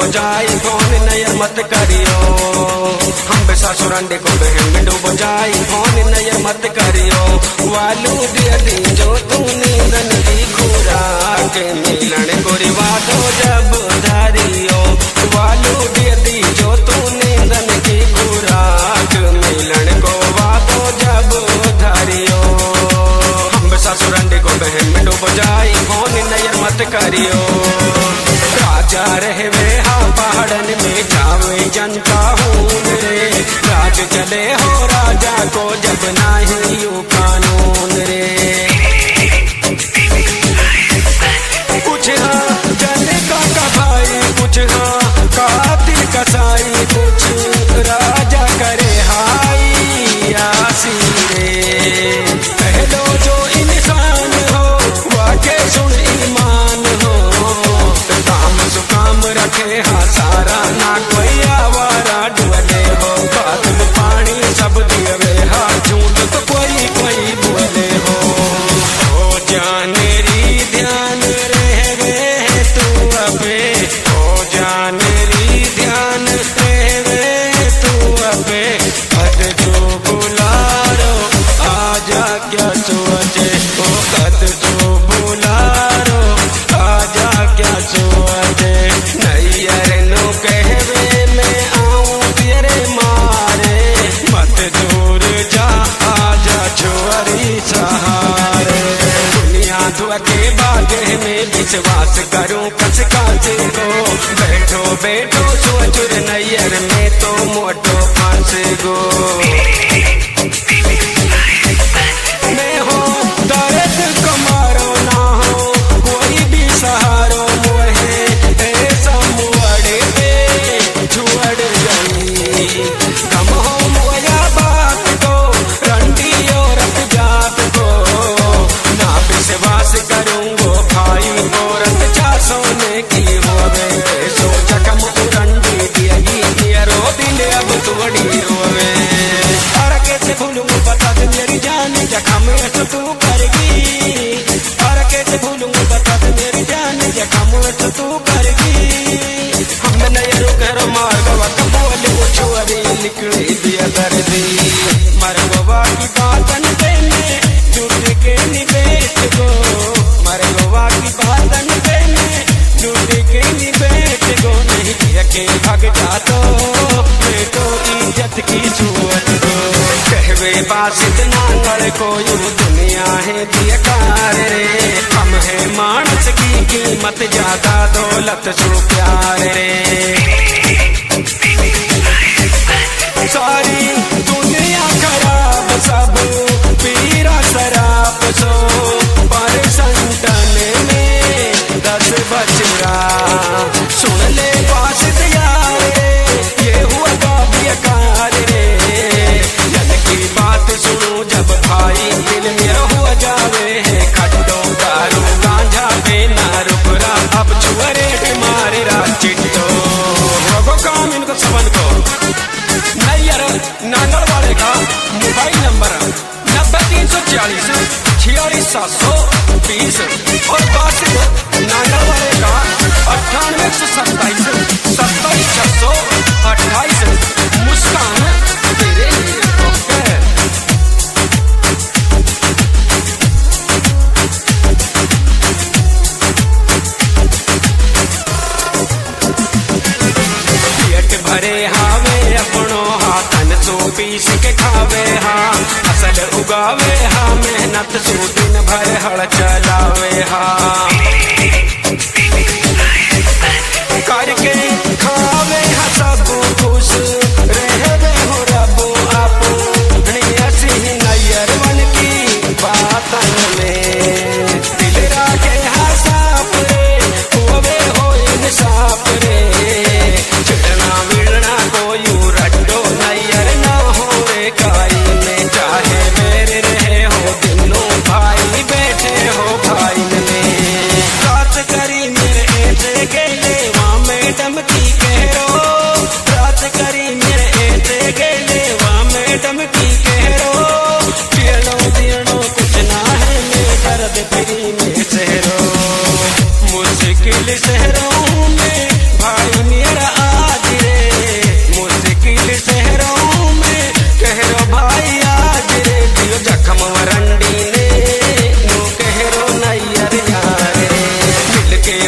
जाई फोन नयर मत करियो। हम बेसा सुरंडे को बहन में डूब जाई फोन नयर मत करियो। वालू दिया दी जो तू नींदन की खुराक मिलन गोरी वादो जब धारियो। वालू दिया दी जो तू नींदन की खुराक मिलन को वादो जब धारियो। हम बेसा सुरंडे को बहन में डूब जाई फोन नयर मत करियो। राजा रहवे हाँ पहाड़न में जावे जनता हूँ रे। राज चले हो राजा को जब नहीं यू कानून रे। कुछ हाँ जने का भाई कुछ हाँ कातिल कसाई कुछ राजा करे हाई आसी रे। पहलो जो इंसान हो वाके सुन ईमान हो। काम सुकाम रखे हाँ सारा ना कोई आवारा डुअले हो। बात में पानी सब दिए हाँ झूठ तो कोई कोई बोले हो। ओ जानेरी ध्यान रहे तू अबे। ओ जानेरी ध्यान रहे तू अबे। कद जो बुलारो आजा क्या सोचे। ओ कद जो बुलारो आजा क्या सोचे। नैयर नो कहवे मैं आऊं तेरे मारे। मत दूर जा आजा छोरी सहारे। दुनिया धुके बागे में विश्वास करूं कस काचे को। बैठो बैठो सोचुर नैयर में तो मोटो फांस गो। मैं हो दर्द कमारो ना हो कोई भी सहारो मोहे। ऐसा मुअड़े पे छुअड़ गई कम हो मोया बात को। रंडी औरत जात को ना विश्वास करूंगो भाई औरत जा सोने की होवे। सोच कम उरंडी दियगी रो दिल अब तुड़ी रोवे। और कैसे भूलूंगा बता दे मेरी जान जखम ऐसा तू करेगी। और कैसे भूलूंगा बता दे मेरी जान जखम ऐसा तू करेगी। हम नैयरों करो मार गवा बोले वो छोरी निकली दिया दर्दी। मर गवा की बातन देने झूठ के निवेश को। मर गवा की बातन देने झूठ के निवेश को। नहीं किया के भाग जातो मैं तो इज्जत की छुअत को। कहवे बासित नांगल को यूं दुनिया है दियकार रे। हम है मानस की कीमत ज्यादा दौलत सो प्यार रे। सारी दुनिया खराब सब पीरा शराब सो। पर संतन में 10 बचरा सुन ले बासित यार रे। ये हुआ काव्यकार रे। जल की बात सुनो जब भाई दिल में हुआ जावे है। खड्डो दारू गांजा बेना रुकरा अब छुअरे मारे चिट्टो। रगो काम इनको सबन को। नैयर नांगल वाले का मोबाइल नंबर 90 340 46 720 और बासित नांगल वाले का 98 127 27 628। मुस्कान तेरे लिए ओके। पेट भरे हावे अपनो हाथन सो पीस के खावे हाँ। फसल उगावे हाँ मेहनत सो दिन भर हड़ चलावे हाँ। करके खावे हाँ सब खुश रहवे हो रबो आपो। ऐसी ही नैयर बन की बातन में दिल राखे हाँ साफ रे। होवे हो इंसाफ रे। चिड़ना मिलना को यू रड्डो नैयर ना हो रे काई में। चाहे मेरे रहे हो दिनों भाई बैठे हो भाई में।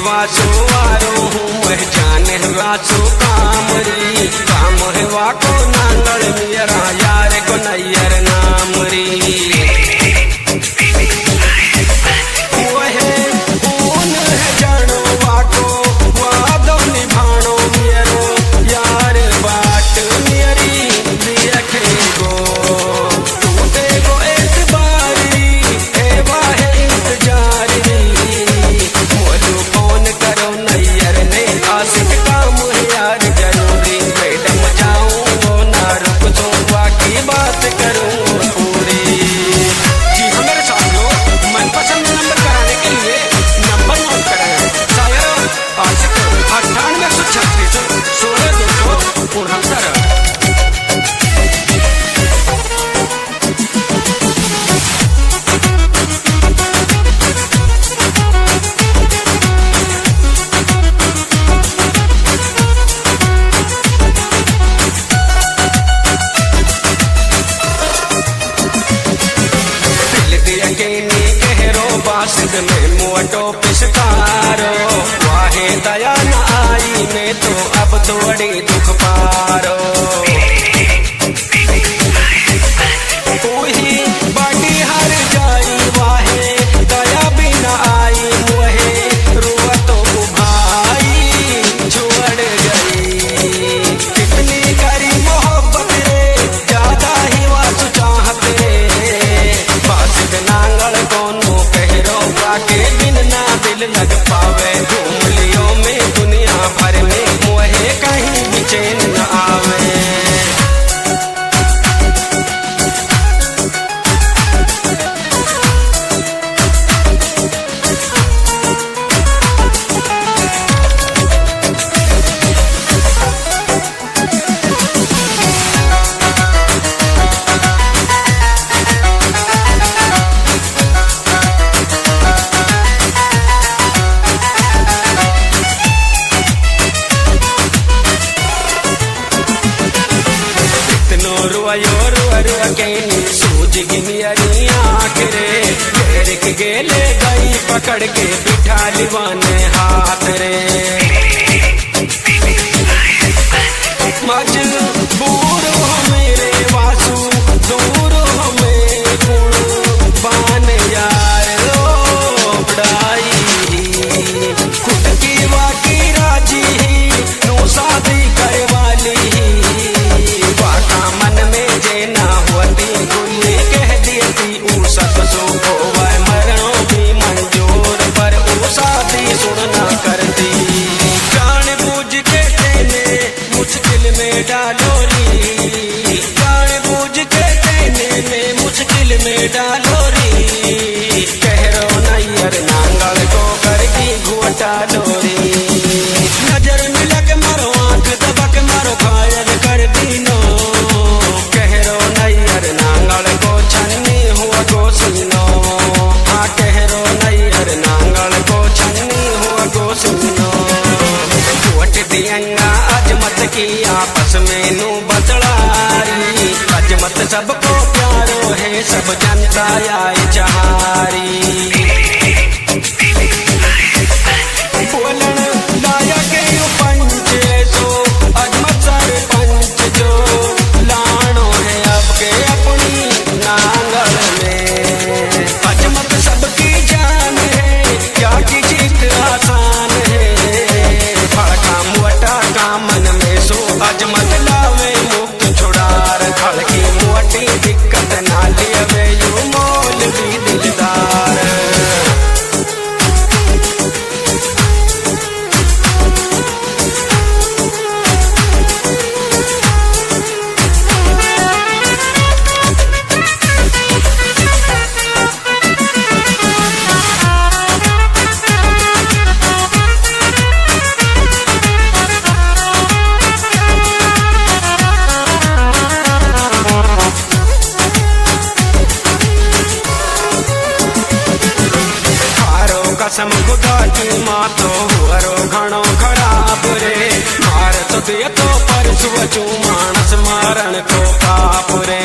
वासो वारो हूँ वह जाने वासो कामरी काम है वाको नांगल मेरा यार को नैयर नामरी में मोटो पिसकारो वाहे दया न आई में तो अब थोड़ी दुख पारो कोई बाटी हर जाई वाहे दया भी न आई मोहे रुआ तो भाई छोड़ गई कितनी करी मोहब्बत रे ज्यादा ही वासु चाहते बासिक नांगल कोनो के बिन ना दिल लग पावे घूमलियों में दुनिया भर में मोहे कहीं भी चैन न आवे सूझ गिनियरी आखरे घेर के गेले गई पकड़ के बिठा लिवाने हाथ रे मजबूर हो मेरे वासु दूर हो मेरे गुण बान यार बड़ाई खुद की वाकी राजी नो शादी करे वाली वाका मन में जेना होती गुल्ली कह देती ऊ सब सो होवे मरणों भी मंजूर पर ऊ शादी सुनना करती जान बूझ के तेने मुश्किल में डालोरी जान बूझ के तेने में मुश्किल में डालोरी कह रो नैयर नांगल को करगी घोटा लोरी नजर मिलक मारो आंख दबक मारो घायल कर दीनो कह रो नैयर नांगल को छन्नी हुआ गो सुनो हाँ कह रो नैयर नांगल को छन्नी हुआ गो सुनो वोट दियंगा अजमत की आपस में नू बतलारी अजमत सबको प्यारो है सब जनता आए चारी बोलन लायक पंच सो अजमत सर पंच जो लानो है अब के अपनी नांगल में अजमत सबकी जान है क्या की जीत आसान है फड़का मोटा का मन में सो अजमत लावे मुक्त छुड़ार खड़ की मोटी दिक्कत ना लेवे यू मोल भी दिलदार कसम खुदा की माँ तो हुअरो घणो खराब रे मार तो दे तो पर सुवचू मानस मारण को पाप रे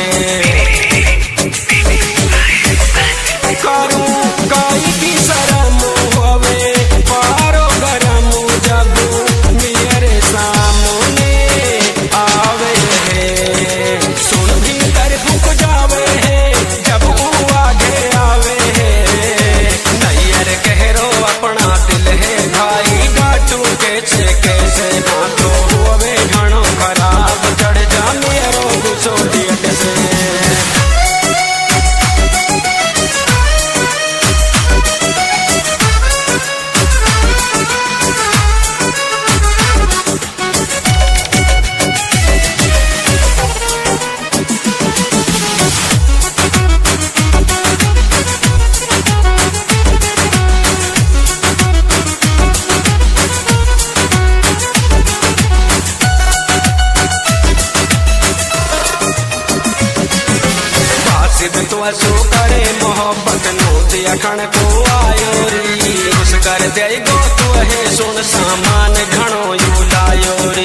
करूं काई की शरम होवे पारो घर रखण को आयो री उस कर दे गो तो है सुन सामान घणो यू लायो री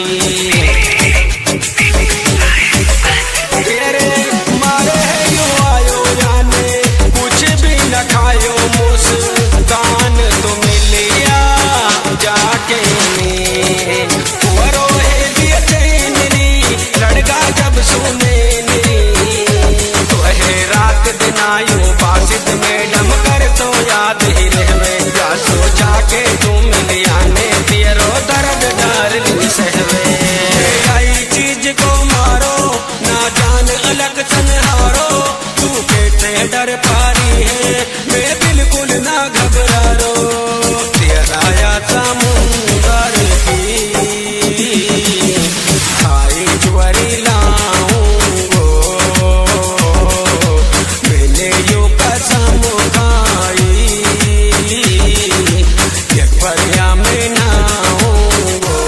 तेरे मारे है यू आयो जाने कुछ भी न खायो मुस्कान तो मिलिया जाके कुंवरो है दिया चैनरी लड़का जब सुने तो है रात दिन आयो बासित मैडम कर तो याद ही रहवे क्या सोचा के तुम मिलिया ने तेरो दर्द डारली सहवे आई चीज को मारो ना जान अलग संहारो तू कैसे डर पारी है मैं बिल्कुल ना घबरा रो तेरा या समुंदर की आई ज्वारी लाऊंगो मैंने यो कसम खाई एक परिया में नाऊंगो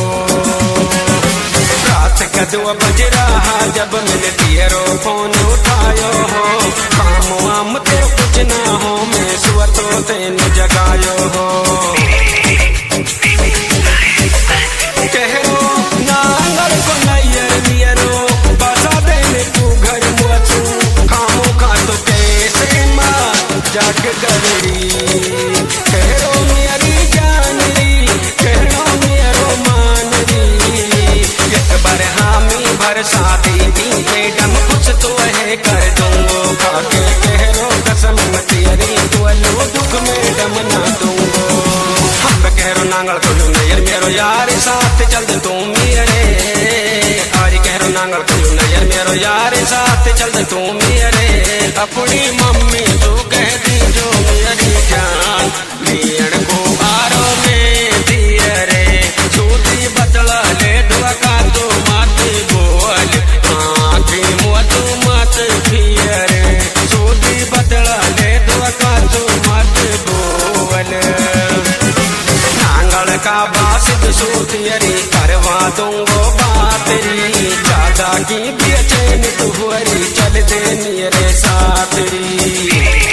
रात का 2 बज रहा जब मैंने तेरो फोन उठायो हो काम वाम तो कुछ ना हो मैं सुअतो तेन जगायो हो कहरो नांगल को नैयर नियरो बसा देने तू घर मुझू खामो खा तो कैसे माँ जाग गरी कहरो मेरी जान री कहरो मेरो मान री एक बार हामी भर शादी दी मैडम कुछ तो है कर दूंगो खाके कहरो कसम तेरी तो लो दुख मैडम ना दूंगो हम कहरो नांगल को नैयर मेरो यार साथ चल दे तू मेरे आरी कहरो नांगल को नैयर मेरो यार साथ चल दे तू मेरे अपनी मम्मी तू कह दी जो मेरी जान मीण को आरो में दिए रे सूती बदला ले दुआ का तो मत बोल आँखी मुँह तू मत फिरे सूती बदला ले दुआ का तो मत बोल नांगल का बासिद सूतियरी करवा दूंगो बातरी ज्यादा की बेचैन तू हुरी चल दे मेरे साथ री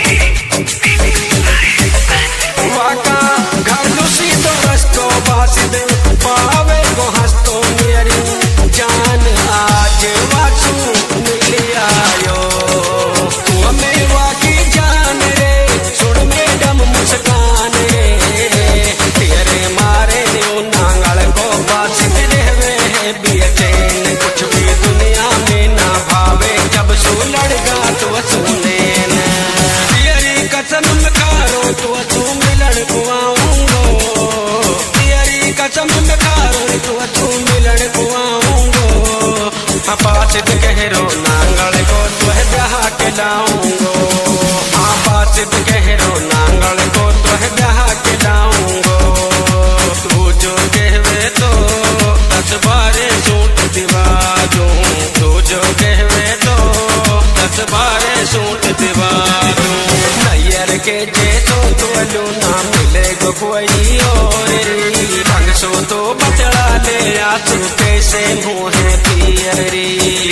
वाका घर लुसी तो रस्तो बासिद पावे को हंसतो मेरी जान आज वाचू मिल आयो तू हमें वाकी जान रे सुन मैडम मुस्कान रे तेरे मारे न्यू नांगल को बासिद रहवे है बेचैन कुछ भी दुनिया में ना भावे जब सू लड़गा तो सुने तेरी कसम खारो तो तू मिलन को आऊंगो तेरी कसम खारो तो तू मिलन को आऊंगो बासिद कहरो नांगल को तो है ब्याह के लाऊंगो बासिद कहरो नांगल को तो है ब्याह के लाऊंगो तू जो कहवे तो 10-12 सूट दिवा दूं तू जो कहवे तो 10-12 सूट दिवा दूं नैयर के जे तो अलू ना मिले गो कोई और ढंग सो तो बचड़ा ले आ तू कैसे मुँह पियरी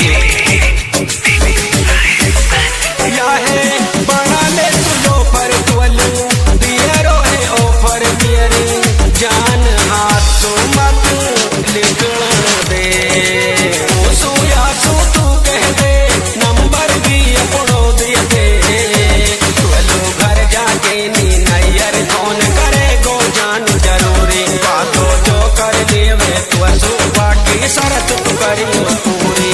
या है बना ले तू लो पर तू अलू दियरो है ऑफर पियरी जान हाथ तो मत निकल दे सो या सो तू कह दे नंबर भी अपनो दे दे तू अलू घर जाके नी नैयर कौन करे गो जान जरूरी बातों जो कर लेवे तू असू बाकी शरत तू करी पूरी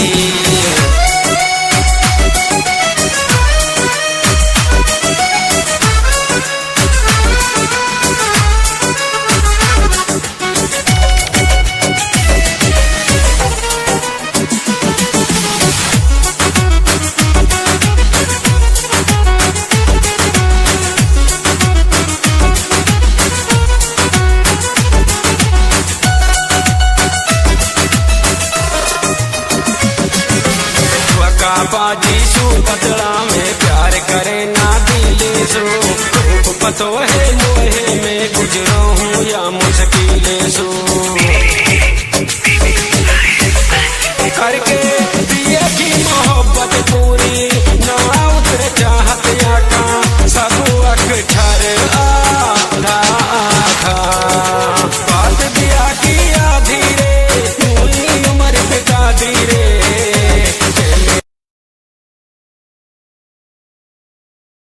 बाजी सू बदला में प्यार करे ना दिले सो खूब पतो है मोहे में गुजरो हूँ या मुश्किल सो करके